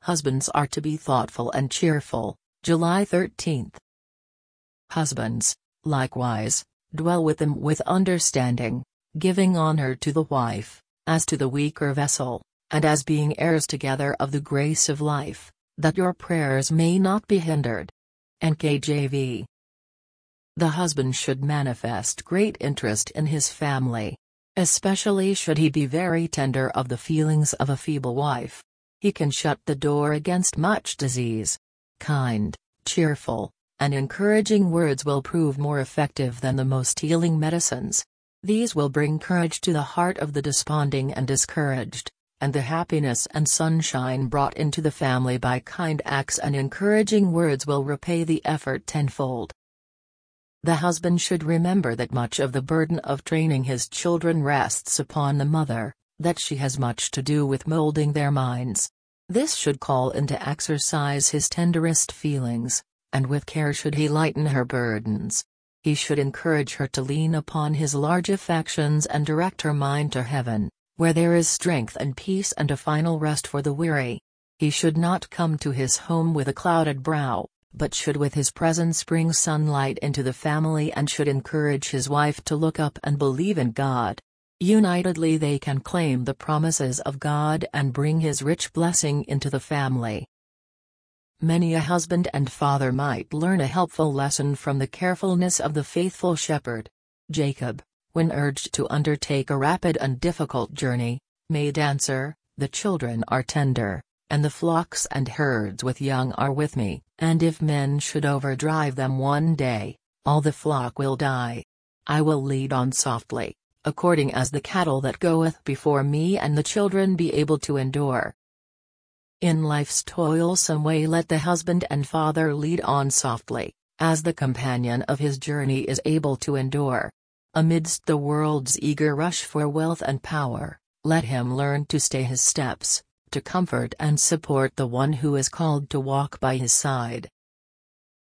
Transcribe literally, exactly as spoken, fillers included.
Husbands are to be thoughtful and cheerful. July thirteenth. Husbands, likewise, dwell with them with understanding, giving honor to the wife, as to the weaker vessel, and as being heirs together of the grace of life, that your prayers may not be hindered. N K J V. The husband should manifest great interest in his family. Especially should he be very tender of the feelings of a feeble wife. He can shut the door against much disease. Kind, cheerful, and encouraging words will prove more effective than the most healing medicines. These will bring courage to the heart of the desponding and discouraged, and the happiness and sunshine brought into the family by kind acts and encouraging words will repay the effort tenfold. The husband should remember that much of the burden of training his children rests upon the mother, that she has much to do with molding their minds. This should call into exercise his tenderest feelings, and with care should he lighten her burdens. He should encourage her to lean upon his large affections and direct her mind to heaven, where there is strength and peace and a final rest for the weary. He should not come to his home with a clouded brow, but should with his presence bring sunlight into the family and should encourage his wife to look up and believe in God. Unitedly they can claim the promises of God and bring his rich blessing into the family. Many a husband and father might learn a helpful lesson from the carefulness of the faithful shepherd. Jacob, when urged to undertake a rapid and difficult journey, made answer, "The children are tender, and the flocks and herds with young are with me, and if men should overdrive them one day, all the flock will die. I will lead on softly, according as the cattle that goeth before me and the children be able to endure." In life's toilsome way let the husband and father lead on softly, as the companion of his journey is able to endure. Amidst the world's eager rush for wealth and power, let him learn to stay his steps, to comfort and support the one who is called to walk by his side.